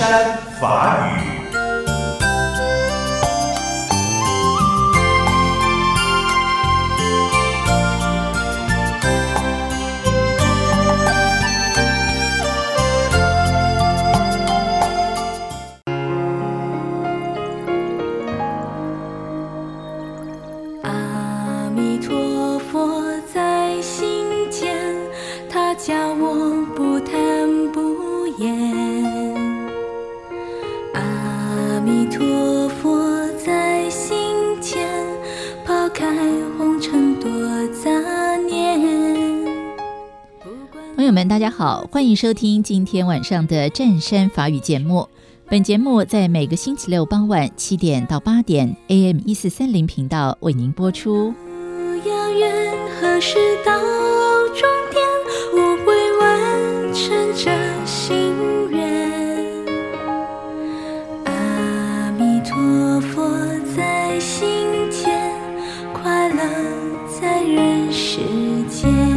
山法语。 阿弥陀佛在心间，他教我不贪不厌。阿弥陀佛在心间，抛开红尘多杂念。 朋友们大家好，欢迎收听今天晚上的湛山法语节目。本节目在每个星期六傍晚7点到8点 AM 1430频道为您播出。 遥远何时到终点，我会完成这心愿。阿弥陀佛在心间，快乐在人世间。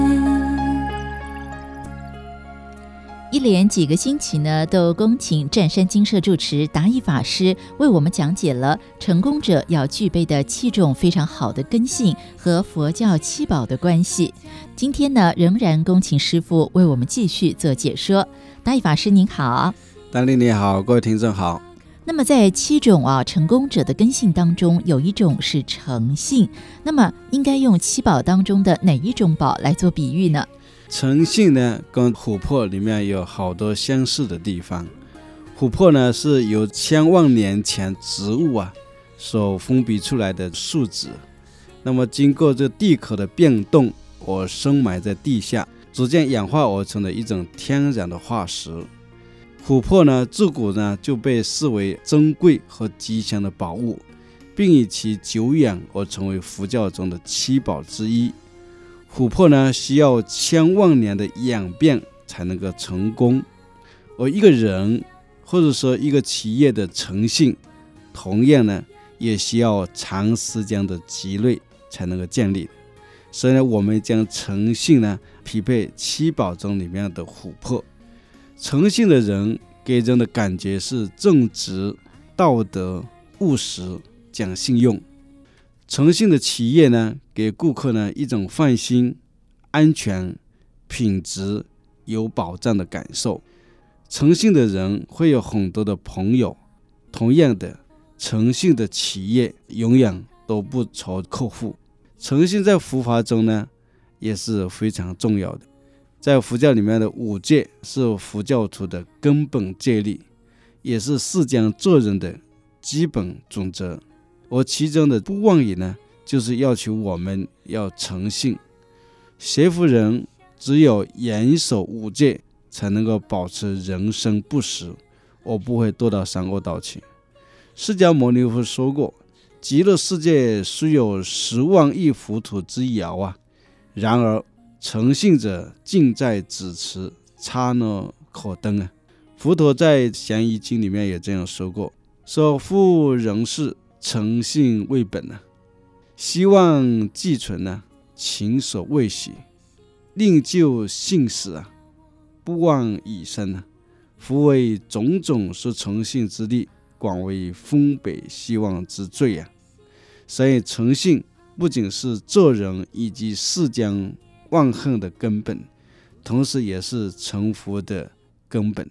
一连几个星期呢，都恭请湛山精舍住持达义法师为我们讲解了成功者要具备的7种非常好的根性和佛教7宝的关系。今天呢，仍然恭请师父为我们继续做解说。达义法师您好。 丹丽你好，各位听众好。 那么在7种成功者的根性当中，有一种是诚信，那么应该用7宝当中的哪一种宝来做比喻呢？ 诚信呢，跟琥珀里面有好多相似的地方。琥珀呢，是由千万年前植物所封闭出来的树脂，那么经过这地壳的变动而深埋在地下，逐渐氧化而成的一种天然的化石。琥珀呢，自古呢就被视为珍贵和吉祥的宝物，并以其久远而成为佛教中的7宝之一。琥珀呢，需要千万年的演变才能够成功，而一个人或者说一个企业的诚信，同样呢，也需要长时间的积累才能够建立。所以呢，我们将诚信呢匹配7宝中里面的琥珀。诚信的人给人的感觉是正直、道德、务实、讲信用。诚信的企业呢，给顾客呢一种放心、安全、品质有保障的感受。诚信的人会有很多的朋友，同样的，诚信的企业永远都不愁客户。诚信在佛法中呢也是非常重要的。在佛教里面的5戒是佛教徒的根本戒律，也是世间做人的基本准则。而其中的不妄语呢，就是要求我们要诚信。学佛人只有严守5戒，才能够保持人生不死，而不会堕到三恶道去。释迦牟尼佛说过，极乐世界虽有10万亿佛土之遥然而诚信者近在咫尺，刹那可登佛陀在降疑经里面也这样说过，说夫人世诚信为本希望寄存情所未许，令就信使不忘以身夫为种种失诚信之力，广为分北希望之罪所以诚信不仅是做人以及世间万恨的根本，同时也是成佛的根本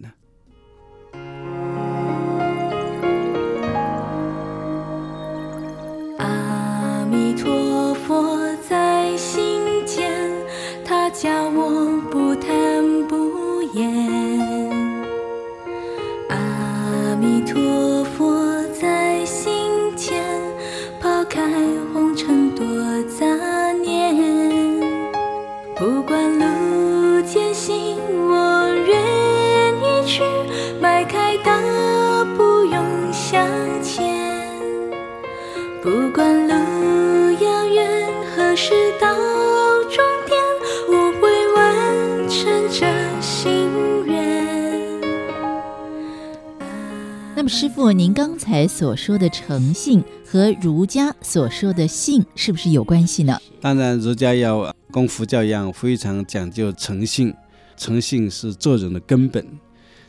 阿弥陀佛在心间，他教我不贪不厌。阿弥陀佛在心间，抛开红尘多杂念。不管路艰辛，我愿意去迈开大步勇向前。不管路遥远何时到终点，我会完成这心愿。 那么师父，您刚才所说的诚信和儒家所说的信是不是有关系呢？ 当然，儒家要跟佛教一样非常讲究诚信，诚信是做人的根本。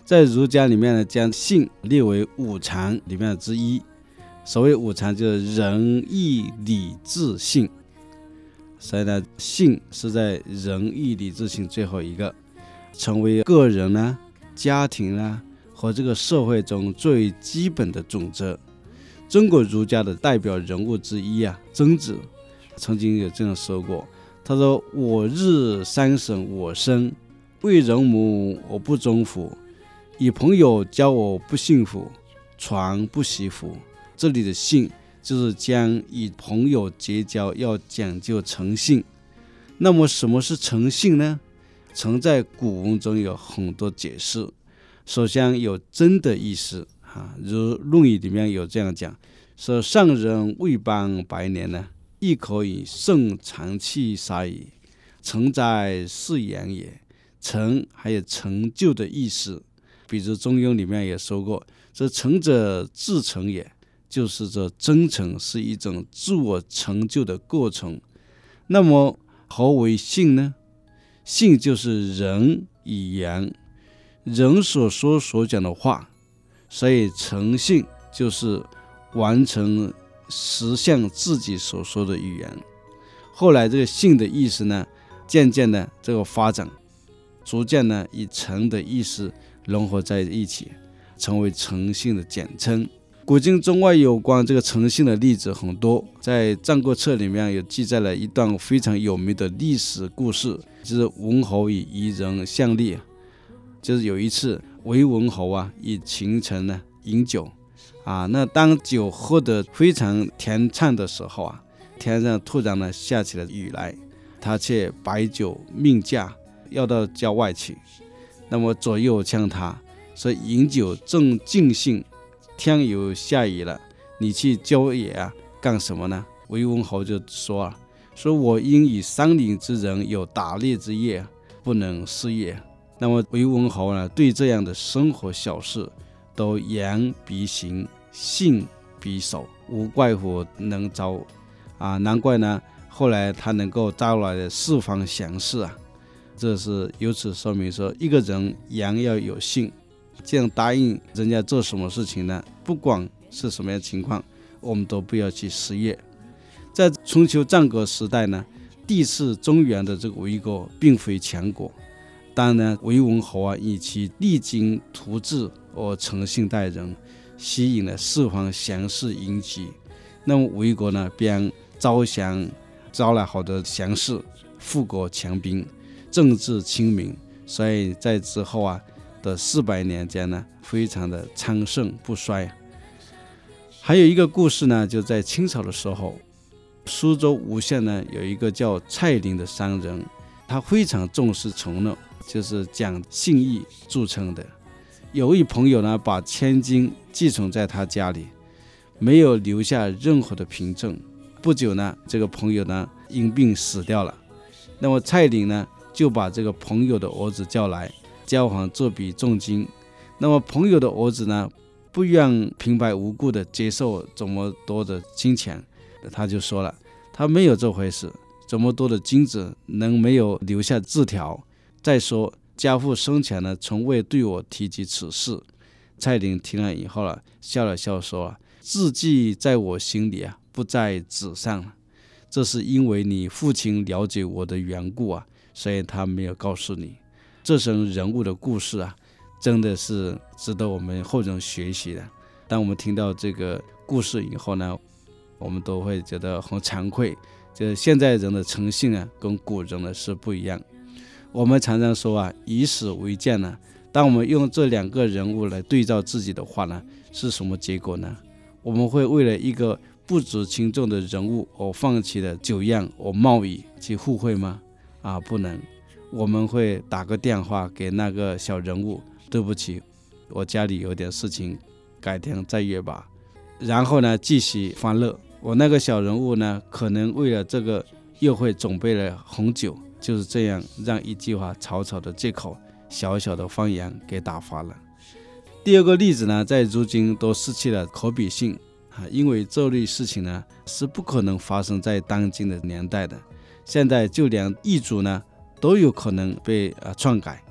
在儒家里面呢，将性列为五常里面之一。所谓五常就是仁义礼智信，所以呢，性是在仁义礼智信最后一个，成为个人呢、家庭呢和这个社会中最基本的准则。中国儒家的代表人物之一曾子曾经有这样说过，他说：“我日三省我生，为人母我不忠服，以朋友交我不信服，传不习服。”这里的信就是将与朋友结交要讲究诚信。那么什么是诚信呢？诚在古文中有很多解释。首先有真的意思，如《论语》里面有这样讲，说上人未邦百年呢，亦可以胜长气杀矣。诚在是言也。诚还有成就的意思，比如《中庸》里面也说过，这诚者自诚也，就是这真诚是一种自我成就的过程。那么何为信呢？信就是人语言，人所说所讲的话，所以诚信就是完成实现自己所说的语言。后来这个信的意思呢，渐渐的这个发展，逐渐呢与诚的意思融合在一起，成为诚信的简称。古今中外有关这个诚信的例子很多，在《战国策》里面有记载了一段非常有名的历史故事，就是文侯与夷人相立。就是有一次韦文侯与群臣呢饮酒那当酒喝得非常甜畅的时候天上突然呢下起了雨来，他却摆酒命驾要到郊外去。那么左右呛他说：“饮酒正尽兴，天有下雨了，你去郊野干什么呢？”韦文侯就说我因与山林之人有打猎之业，不能失业。那么韦文侯呢，对这样的生活小事都言必行，信必守，无怪乎能招难怪呢后来他能够招来的四方降士这是由此说明说，一个人言要有信，这样答应人家做什么事情呢，不管是什么样的情况，我们都不要去失业。在春秋战国时代呢，地势中原的这个魏国并非强国，当然韦文侯以其励精图治而诚信待人，吸引了四方降士迎击。那么魏国呢便招来好多降士，富国强兵，政治清明，所以在之后的400年间呢，非常的昌盛不衰。还有一个故事呢，就在清朝的时候，苏州吴县呢有一个叫蔡林的商人，他非常重视承诺，就是讲信义著称的。有一朋友呢把千金寄存在他家里，没有留下任何的凭证。不久呢，这个朋友呢因病死掉了。那么蔡林呢就把这个朋友的儿子叫来，交还这笔重金。那么朋友的儿子呢不愿平白无故的接受这么多的金钱，他就说了，他没有这回事，这么多的金子能没有留下字条？再说家父生前呢从未对我提及此事。蔡林听了以后笑了笑说，字迹在我心里不在纸上，这是因为你父亲了解我的缘故所以他没有告诉你。这种人物的故事真的是值得我们后人学习的。当我们听到这个故事以后呢，我们都会觉得很惭愧，就是现在人的诚信跟古人的是不一样。我们常常说以史为鉴当我们用这两个人物来对照自己的话呢，是什么结果呢？我们会为了一个不足轻重的人物而放弃了酒宴而冒雨去互惠吗？不能。我们会打个电话给那个小人物，对不起，我家里有点事情，改天再约吧。然后呢继续欢乐。我那个小人物呢可能为了这个又会准备了很久，就是这样让一句话草草的借口，小小的方言给打发了。第二个例子呢，在如今都失去了可比性因为这类事情呢是不可能发生在当今的年代的。现在就连遗嘱呢都有可能被篡改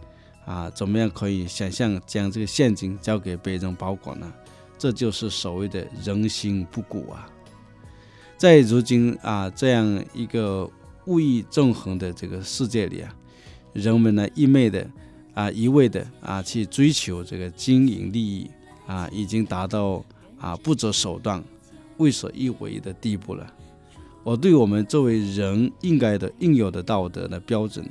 怎么样可以想象将这个现金交给别人保管呢？这就是所谓的人心不古啊。在如今这样一个物欲纵横的这个世界里人们呢一味的去追求这个经营利益已经达到不择手段、为所欲为的地步了。我对我们作为人应有的道德的标准，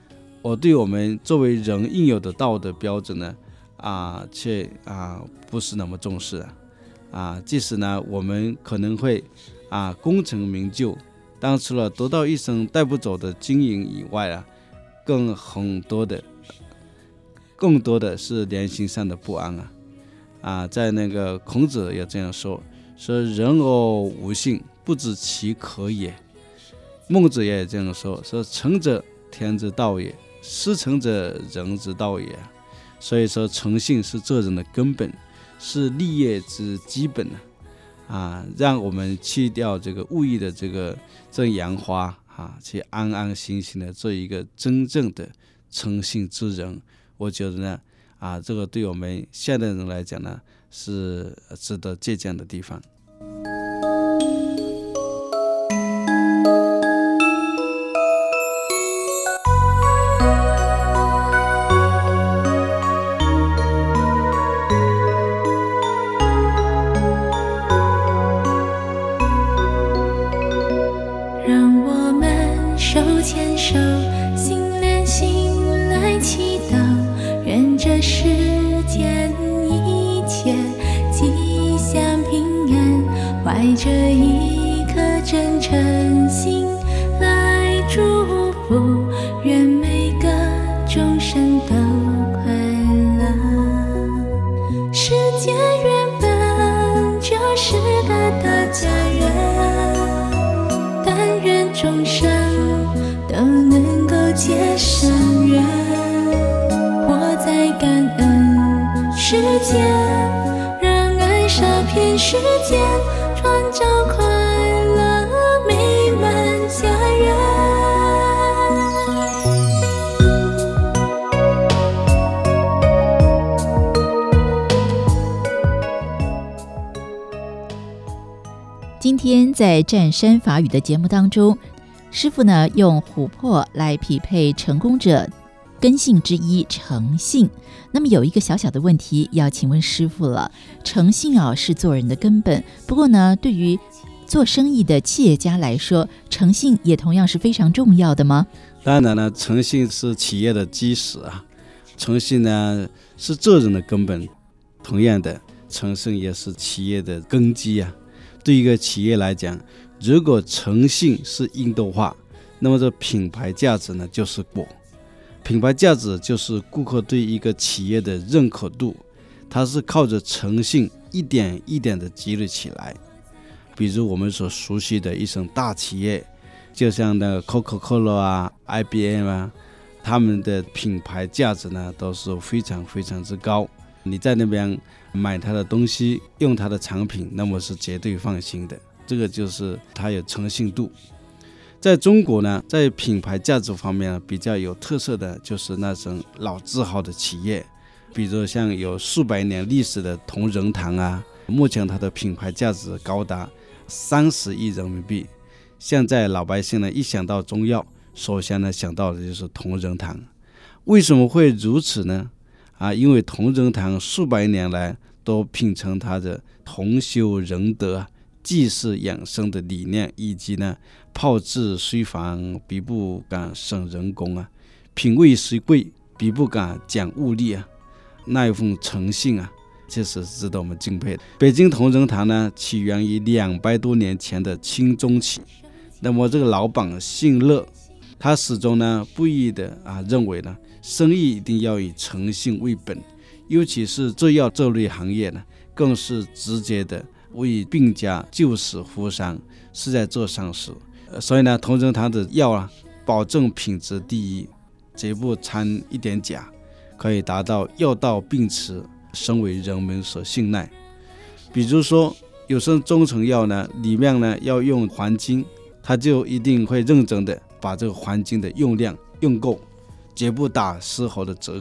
呢却不是那么重视即使呢我们可能会功成名就，但除了得到一生带不走的经营以外更多的是良心上的不安在那个孔子也这样说人而无信，不知其可也。孟子也这样说诚者天之道也，失诚者人之道也。所以说诚信是做人的根本，是立业之基本让我们去掉这个物欲的这杨花去安安心心的做一个真正的诚信之人。我觉得呢这个对我们现代人来讲呢是值得借鉴的地方。 让我们手牵手，心连心来祈祷，愿这世间一切吉祥平安，怀着一颗真诚心来祝福，愿每个众生都快乐。世界原本就是个大家园，但愿众生都能够结善缘，活在感恩世界，让爱洒遍世间，创造快乐美满家园。 今天在占山法语的节目当中，师父呢用琥珀来匹配成功者根性之一诚信。那么有一个小小的问题要请问师父了，诚信是做人的根本，不过呢对于做生意的企业家来说，诚信也同样是非常重要的吗？ 当然了，诚信是企业的基石诚信呢是做人的根本，同样的诚信也是企业的根基对一个企业来讲，如果诚信是因的话，那么这品牌价值呢就是果。品牌价值就是顾客对一个企业的认可度，它是靠着诚信一点一点的积累起来。比如我们所熟悉的一些大企业，就像那个 Coca-Cola IBM 他们的品牌价值呢都是非常非常之高。你在那边买他的东西，用他的产品，那么是绝对放心的，这个就是他有诚信度。在中国呢，在品牌价值方面比较有特色的就是那种老字号的企业，比如像有数百年历史的同仁堂目前它的品牌价值高达30亿人民币。现在老百姓呢一想到中药，首先呢想到的就是同仁堂。为什么会如此呢？因为同仁堂数百年来都秉承它的同修仁德、济世养生的理念，以及呢炮制虽防，必不敢省人工品味虽贵，必不敢讲物力那一份诚信确实值得我们敬佩的。北京同仁堂呢起源于200多年前的清中期，那么这个老板姓乐，他始终呢不易的认为呢生意一定要以诚信为本，尤其是制药这类行业呢更是直接的为病家救死扶伤，是在做善事。所以呢同仁堂的药保证品质第一，绝不掺一点假，可以达到药到病除，深为人们所信赖。比如说有些中成药呢里面呢要用黄金，他就一定会认真的把这个黄金的用量用够，绝不打丝毫的折扣。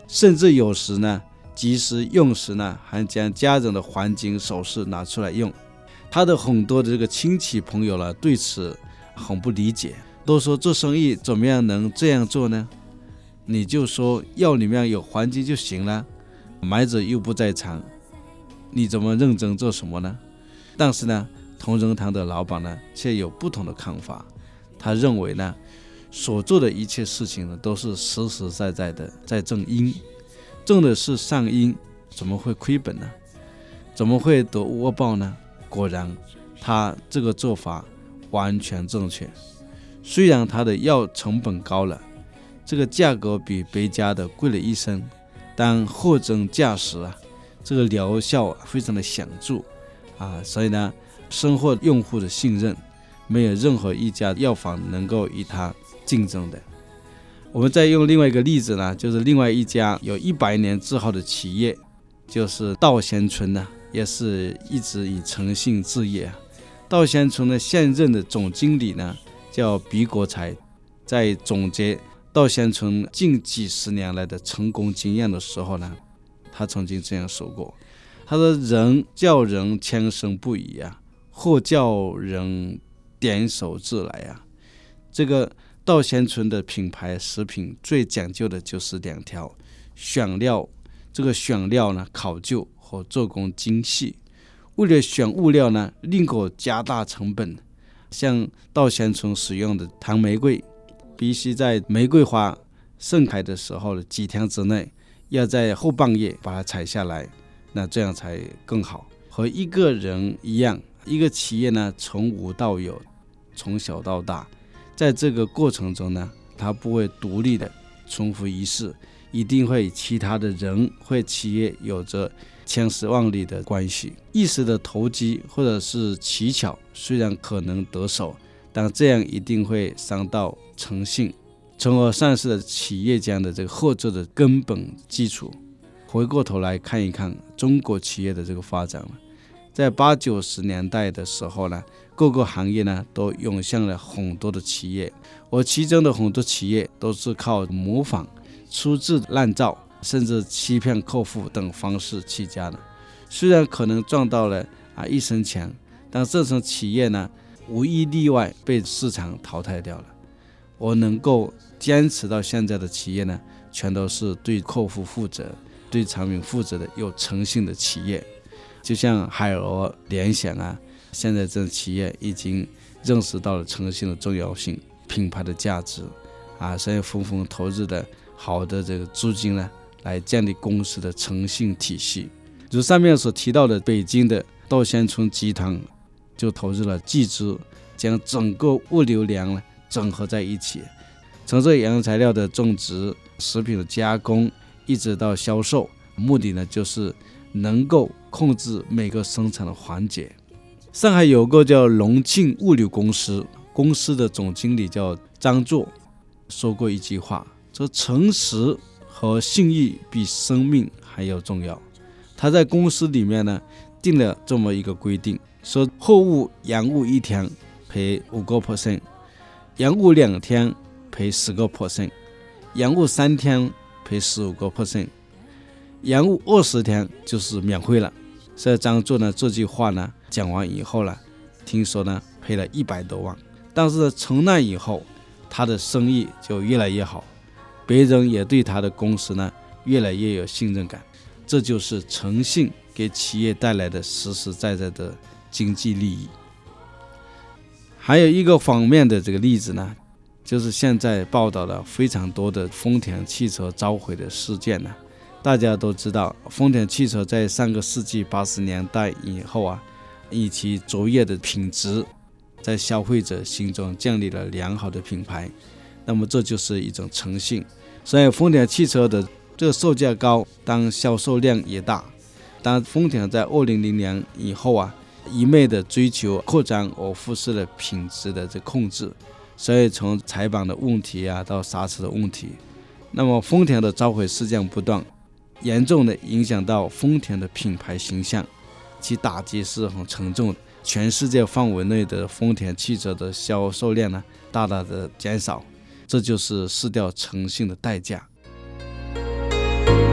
甚至有时呢，即使用时呢，还将家人的黄金首饰拿出来用。他的很多的这个亲戚朋友呢，对此很不理解，都说做生意怎么样能这样做呢？你就说药里面有黄金就行了，买者又不在场，你怎么认真做什么呢？但是呢，同仁堂的老板呢，却有不同的看法。他认为呢，所做的一切事情呢，都是实实在在的在正因，正的是善因，怎么会亏本呢？怎么会得恶报呢？果然，他这个做法完全正确。虽然他的药成本高了，这个价格比别家的贵了一升，但货真价实啊，这个疗效非常的显著啊，所以呢，深获用户的信任，没有任何一家药房能够与它竞争的。我们再用另外一个例子呢，就是另外一家有100年字号的企业，就是稻香村呢，也是一直以诚信置业。稻香村的现任的总经理呢，叫毕国才，在总结稻香村近几十年来的成功经验的时候呢，他曾经这样说过，他说人叫人谦声不语啊，或叫人点手自来啊。这个稻香村的品牌食品最讲究的就是2条，选料，这个选料呢考究和做工精细。为了选物料呢，宁可加大成本。像稻香村使用的糖玫瑰，必须在玫瑰花盛开的时候几天之内，要在后半夜把它采下来，那这样才更好。和一个人一样，一个企业呢，从无到有，从小到大，在这个过程中呢，它不会独立的存浮于世，一定会与其他的人或企业有着千丝万缕的关系。一时的投机或者是奇巧，虽然可能得手，但这样一定会伤到诚信，从而丧失了企业家的这个合作的根本基础。回过头来看一看中国企业的这个发展，在80、90年代的时候呢，各个行业呢都涌现了很多的企业，而其中的很多企业都是靠模仿、粗制滥造，甚至欺骗客户等方式起家的。虽然可能赚到了一身钱，但这种企业呢，无一例外被市场淘汰掉了。我能够坚持到现在的企业呢，全都是对客户负责、对产品负责的有诚信的企业。就像海螺、联想啊，现在这种企业已经认识到了诚信的重要性、品牌的价值啊，所以纷纷投入的好的这个资金呢，来建立公司的诚信体系。如上面所提到的，北京的稻香村集团就投入了巨资，将整个物流粮呢整合在一起，从这原材料的种植、食品的加工，一直到销售，目的呢就是能够控制每个生产的环节。上海有个叫隆庆物流公司，公司的总经理叫张作，说过一句话，说诚实和信誉比生命还要重要。他在公司里面呢定了这么一个规定，说货物延误1天赔5%，延误2天赔10%，延误3天赔15%，延误20天就是免费了。所以张作呢这句话呢讲完以后呢，听说呢赔了100多万，但是从那以后他的生意就越来越好，别人也对他的公司呢越来越有信任感。这就是诚信给企业带来的实实在在的经济利益。还有一个方面的这个例子呢，就是现在报道了非常多的丰田汽车召回的事件呢。大家都知道，丰田汽车在上个世纪80年代以后啊，以其卓越的品质，在消费者心中建立了良好的品牌，那么这就是一种诚信。所以丰田汽车的这个售价高，但销售量也大。但丰田在2000年以后啊，一昧的追求扩张而忽视了品质的这控制，所以从踩板的问题啊到刹车的问题，那么丰田的召回事件不断，严重的影响到丰田的品牌形象，其打击是很沉重的。全世界范围内的丰田汽车的销售量呢大大的减少，这就是失掉诚信的代价。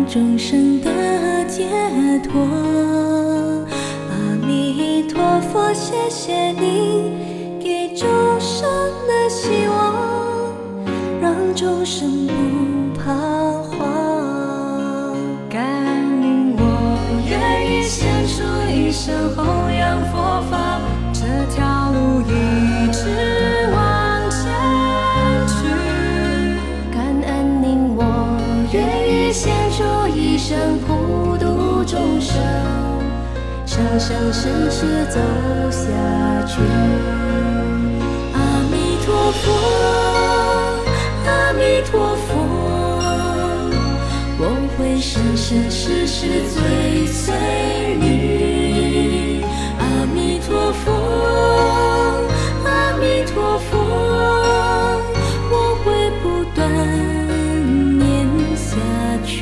众生的解脱。阿弥陀佛，谢谢你给众生的希望，让众生不彷徨。感恩我愿意献出一生弘扬佛法，这条路一直往前去。感恩您，我愿意献出一生普度众生，生生世世走下去。阿弥陀佛，阿弥陀佛，我会生生世世追随你。阿弥陀佛，阿弥陀佛，我会不断念下去。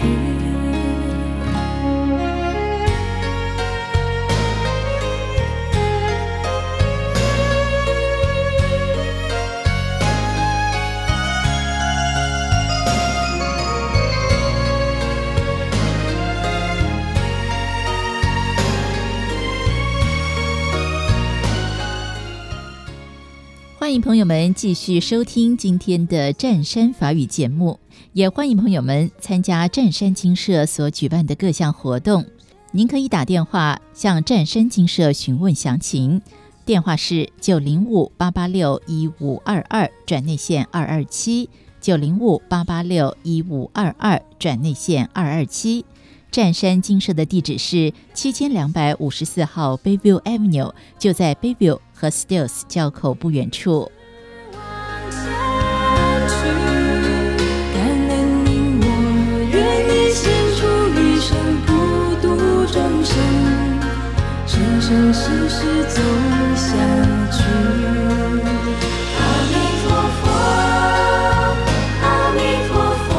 欢迎朋友们继续收听今天的湛山法语节目，也欢迎朋友们参加湛山精舍所举办的各项活动。您可以打电话向湛山精舍询问详情，电话是905-886-1522转内线227 905-886-1522转内线227。湛山精舍的地址是7254号 Bayview Avenue， 就在 Bayview和 Stills 交口不远处。 感恩您，我愿意献出一生普度众生，生生世世走下去。阿弥陀佛，阿弥陀佛，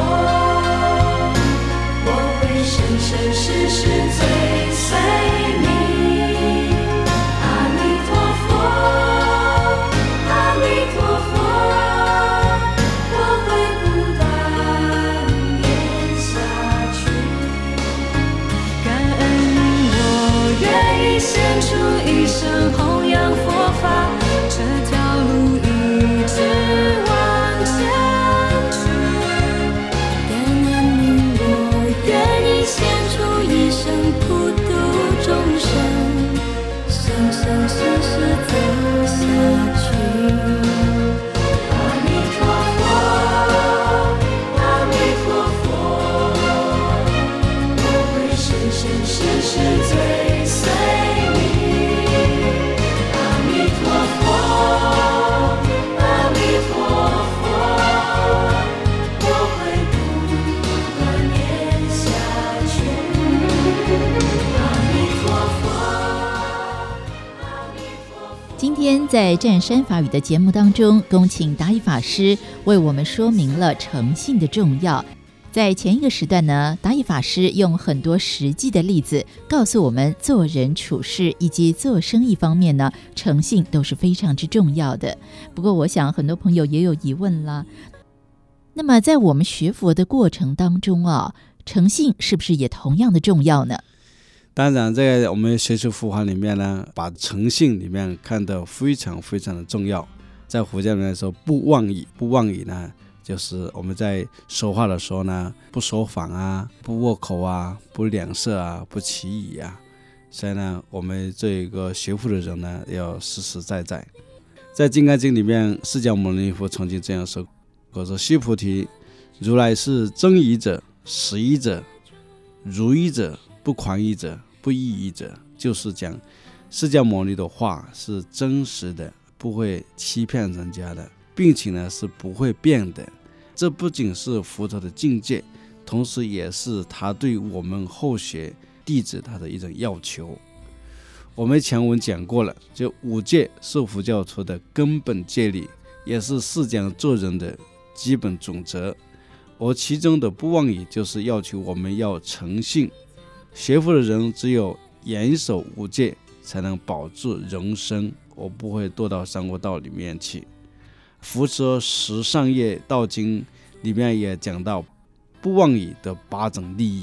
我会生生世世追随你。阿弥陀佛，阿弥陀佛，我会不断念下去。感恩您，我愿意献出一生弘扬佛法，这条路一直往前去。感恩您，我愿意献出一生普度众生，生生世世走下去。阿弥陀佛，阿弥陀佛，我会生生世世追随你。阿弥陀佛，阿弥陀佛，我会不断念下去。阿弥陀佛，阿弥陀佛。 今天在湛山法语的节目当中，恭请达一法师为我们说明了诚信的重要。在前一个时段呢，达一法师用很多实际的例子告诉我们，做人处事以及做生意方面呢，诚信都是非常之重要的。不过我想很多朋友也有疑问啦，那么在我们学佛的过程当中啊，诚信是不是也同样的重要呢？ 当然在我们学习佛法里面呢，把诚信里面看得非常非常的重要。在佛教里面说不妄语，不妄语呢，就是我们在说话的时候呢，不说谎啊，不握口啊，不两舌啊，不绮语啊。所以呢，我们这个学佛的人呢，要实实在在。在《金刚经》里面，释迦牟尼佛曾经这样说：“我说须菩提，如来是真语者、实语者、如语者、不诳语者、不异语者。”就是讲释迦牟尼的话是真实的，不会欺骗人家的，并且呢是不会变的。这不仅是佛陀的境界，同时也是他对我们后学弟子他的一种要求。我们前文讲过了，就五戒是佛教徒的根本戒律，也是世间做人的基本准则。而其中的不妄语就是要求我们要诚信。学佛的人只有严守五戒，才能保住人生，而不会堕到三恶道里面去。佛说十善业道经里面也讲到不妄语的8种利益，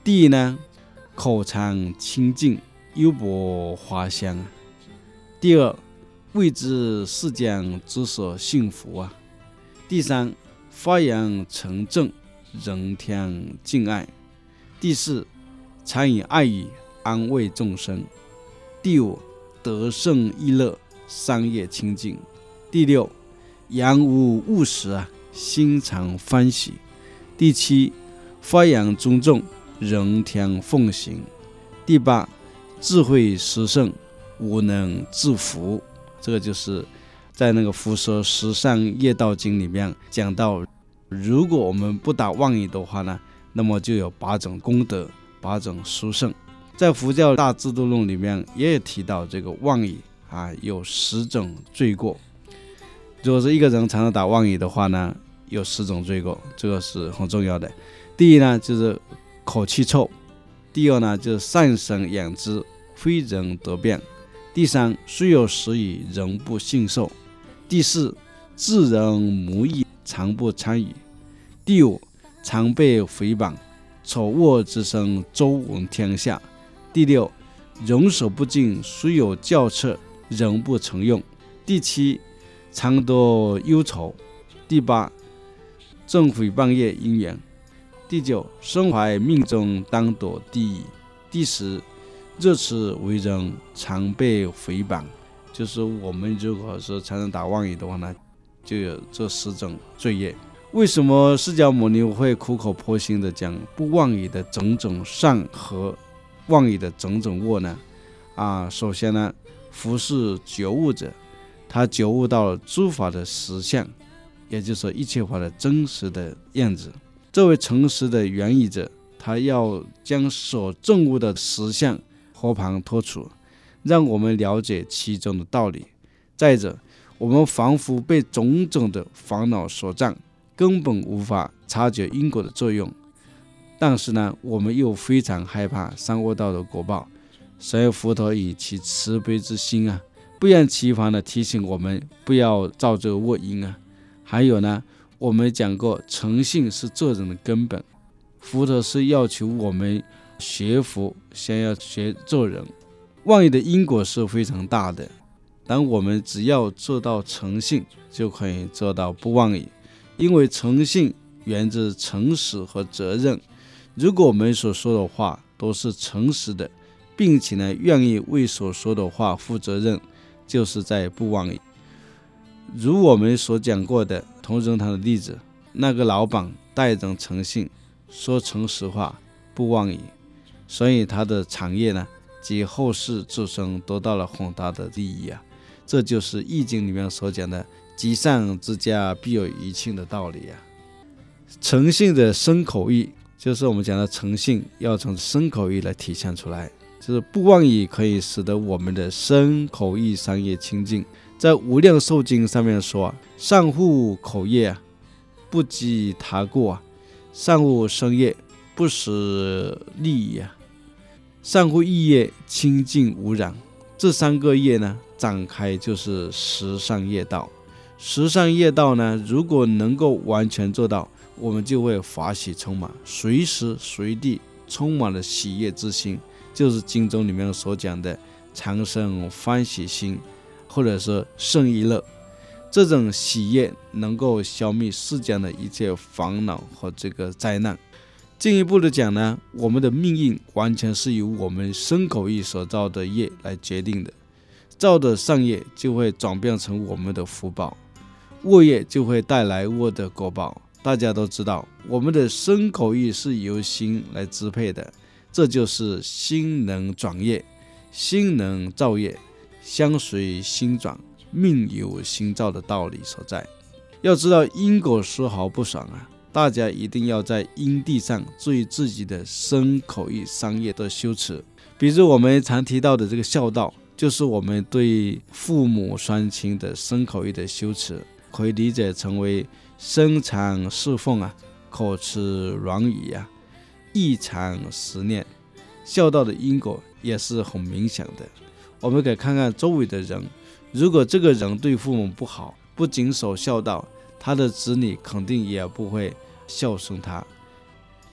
第一呢，口常清净，幽薄花香。第二，谓之世间之所幸福啊。第三，发扬成正，人天敬爱。第四，常以爱语安慰众生。第五，得胜益乐，商业清净。第六，扬无误时心常欢喜。第七，发扬尊重，人天奉行。第八，智慧十胜，无能自服。这个就是在那个福说十善业道经里面讲到，如果我们不打妄语的话呢，那么就有8种功德，8种殊胜。在佛教大智度论里面也有提到这个妄语有10种罪过。如果是一个人常常打妄语的话呢，有10种罪过，这个是很重要的。第一呢，就是口气臭；第二呢，就是善神养之，非人得变；第三，虽有实语，人不信受；第四，智人无义，常不参与；第五，常被诽谤，丑恶之声周闻天下；第六，人手不尽，虽有教策，人不承用；第七，常多忧愁；第八，正诽谤业因缘；第九，身怀命中当堕地狱；第十，热此为人，常被诽谤。就是我们如果说常常打妄语的话呢，就有这10种罪业。为什么释迦牟尼会苦口婆心的讲不妄语的种种善和妄语的种种恶呢？首先呢，佛是觉悟者，他觉悟到了诸法的实相，也就是说一切法的真实的样子。这位诚实的原意者，他要将所证悟的实相和旁托出，让我们了解其中的道理。再者，我们仿佛被种种的烦恼所障，根本无法察觉因果的作用。但是呢，我们又非常害怕三恶道的果报，所以佛陀以其慈悲之心不厌其烦地提醒我们不要造这个恶因还有呢，我们讲过诚信是做人的根本，佛陀是要求我们学佛先要学做人。妄语的因果是非常大的，但我们只要做到诚信，就可以做到不妄语。因为诚信源自诚实和责任，如果我们所说的话都是诚实的，并且呢愿意为所说的话负责任，就是在不妄语。如我们所讲过的同仁堂的例子，那个老板带着诚信，说诚实话，不妄语，所以他的产业呢及后世自身得到了很大的利益这就是易经里面所讲的积善之家必有余庆的道理诚信的身口意，就是我们讲的诚信要从身口意来体现出来，就是不妄语可以使得我们的身口意三业清净。在无量寿经上面说，善护口业不积他过善护身业不使利益善护意业清净无染。这3个业呢展开就是十善业道。十善业道呢，如果能够完全做到，我们就会法喜充满，随时随地充满了喜悦之心，就是经中里面所讲的常生欢喜心，或者说胜意乐。这种喜悦能够消灭世间的一切烦恼和这个灾难。进一步的讲呢，我们的命运完全是由我们身口意所造的业来决定的。造的善业就会转变成我们的福报，恶业就会带来恶的果报。大家都知道，我们的身口意是由心来支配的，这就是心能转业，心能造业，相随心转，命由心造的道理所在。要知道因果丝毫不爽大家一定要在因地上注意自己的身口意三业的修持。比如我们常提到的这个孝道，就是我们对父母双亲的身口意的修持，可以理解成为身常侍奉口持软语意常思念。孝道的因果也是很明显的，我们可以看看周围的人，如果这个人对父母不好，不谨守孝道，他的子女肯定也不会孝顺他。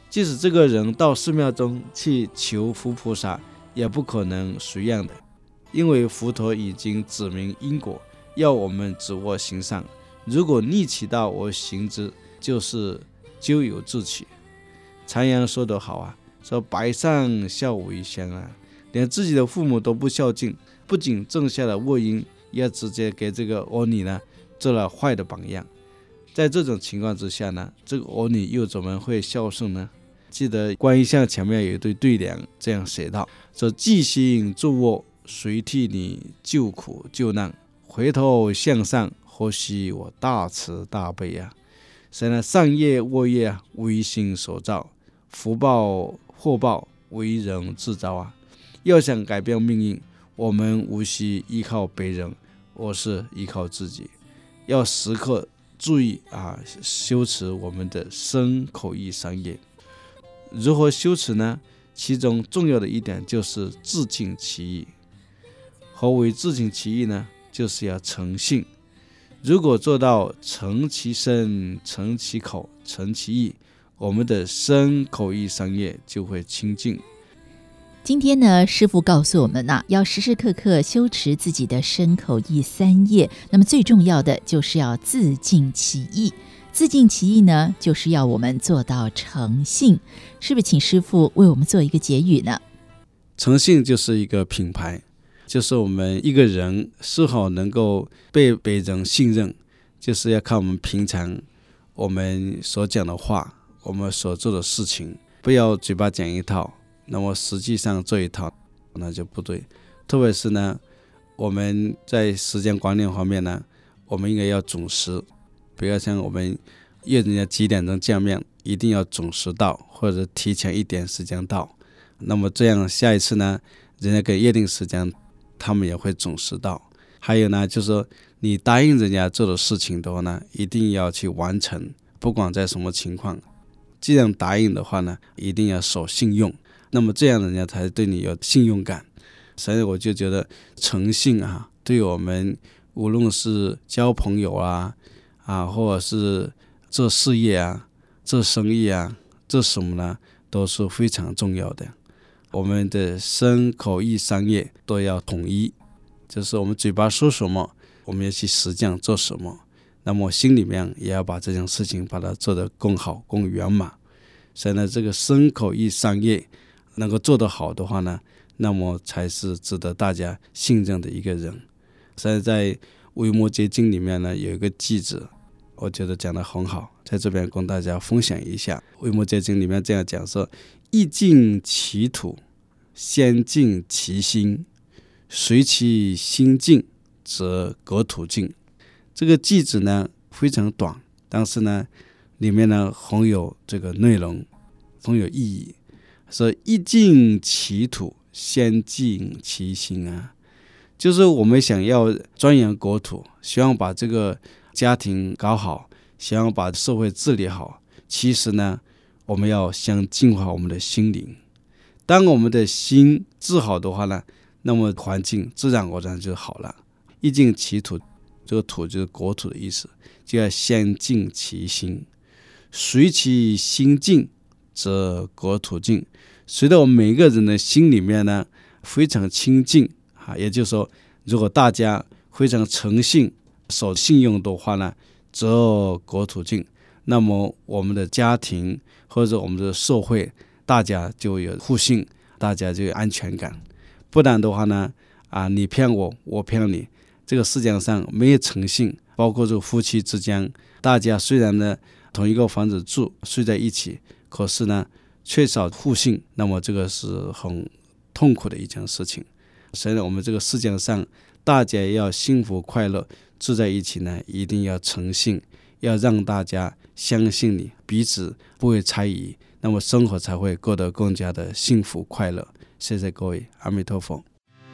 即使这个人到寺庙中去求佛菩萨，也不可能随样的，因为佛陀已经指明因果，要我们只握行善，如果逆其道而行之，就是咎由自取。常言说得好啊，说百善孝为先啊，连自己的父母都不孝敬，不仅种下了恶因，也直接给这个儿女呢做了坏的榜样。在这种情况之下呢，这个儿女又怎么会孝顺呢？记得观音像前面有一对对联，这样写道：说记心作恶，谁替你救苦救难？回头向上，何须我大慈大悲啊！所以呢，善业恶业啊，唯心所造，福报祸报为人自招啊！要想改变命运，我们无需依靠别人，而是依靠自己。要时刻注意啊，修持我们的身口意三业。如何修持呢？其中重要的一点就是自净其意。何为自净其意呢？就是要诚信。如果做到诚其身、诚其口、诚其意，我们的身口意三业就会清净。 今天呢，师父告诉我们要时时刻刻修持自己的身口意三业，那么最重要的就是要自净其意。自净其意呢，就是要我们做到诚信。是不是请师父为我们做一个结语呢？ 诚信就是一个品牌，就是我们一个人是否能够被别人信任，就是要看我们平常我们所讲的话，我们所做的事情，不要嘴巴讲一套，那么实际上做一套，那就不对。特别是呢，我们在时间观念方面呢，我们应该要准时，不要像我们约人家几点钟见面，一定要准时到，或者提前一点时间到。那么这样下一次呢，人家给约定时间，他们也会准时到。还有呢，就是说你答应人家做的事情的话呢，一定要去完成，不管在什么情况。既然答应的话呢，一定要守信用，那么这样人家才对你有信用感。所以我就觉得诚信啊，对我们无论是交朋友啊，或者是做事业啊，做生意啊，做什么呢，都是非常重要的。我们的身口意三业都要统一，就是我们嘴巴说什么，我们要去实践做什么，那么心里面也要把这件事情把它做得更好更圆满。所以呢，这个身口意三业能够做得好的话呢，那么才是值得大家信任的一个人。所以在维摩诘经里面呢，有一个句子我觉得讲得很好，在这边跟大家分享一下。维摩诘经里面这样讲说：意净其土，先净其心，随其心净，则国土净。这个句子呢非常短，但是呢里面呢很有这个内容，很有意义。说意净其土，先净其心啊，就是我们想要钻研国土，希望把这个家庭搞好，想要把社会治理好，其实呢我们要先净化我们的心灵。当我们的心治好的话呢，那么环境自然而然就好了。意净其土，这个土就是国土的意思，就要先净其心，随其心净，则国土净。随着我们每一个人的心里面呢非常清净，也就是说，如果大家非常诚信守信用的话呢，则国土净。那么我们的家庭或者我们的社会，大家就有互信，大家就有安全感。不然的话呢，你骗我，我骗你，这个世界上没有诚信，包括这个夫妻之间，大家虽然呢同一个房子住，睡在一起，可是呢缺少互信，那么这个是很痛苦的一件事情。所以呢，我们这个世界上大家要幸福快乐住在一起呢，一定要诚信，要让大家相信你，彼此不会猜疑，那么生活才会过得更加的幸福快乐。谢谢各位，阿弥陀佛。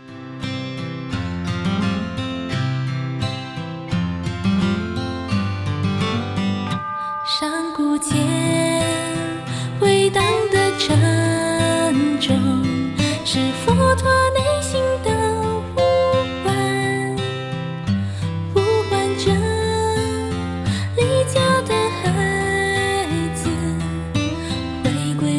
山谷间回荡的沉重，是佛陀内心的呼唤，呼唤着离家的孩子回归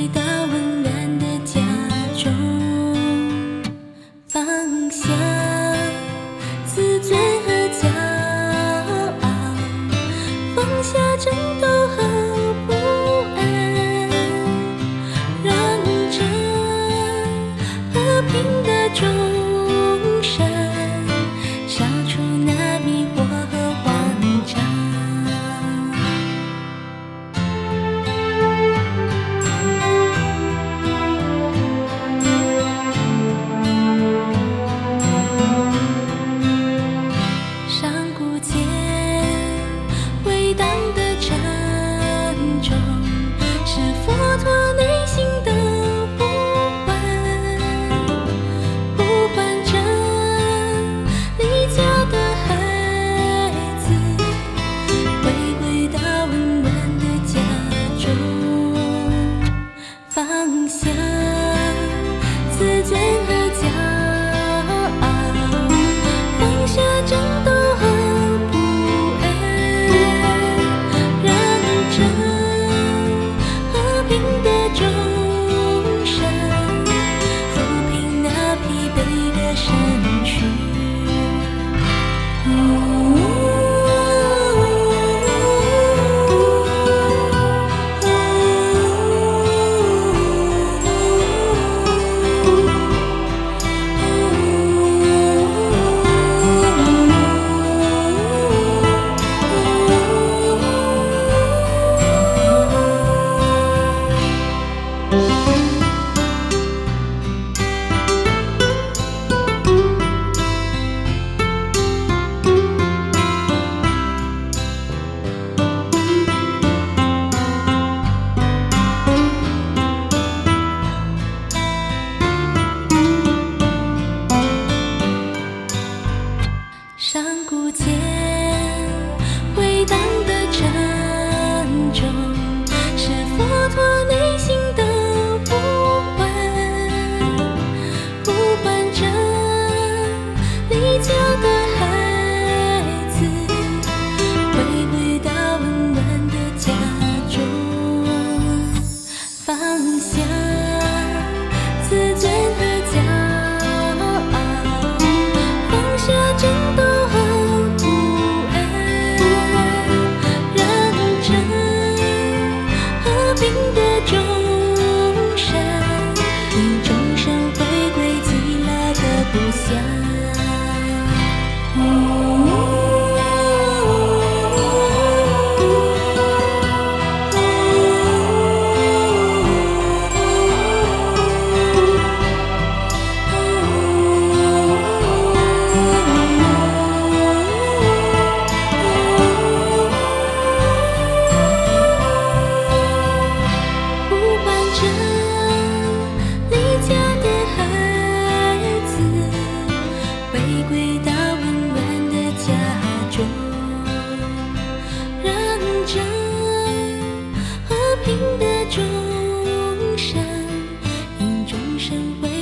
自尊和骄傲，放下争斗和不安，认真和平的众生，因众生回归极乐的故乡。众生，因众生为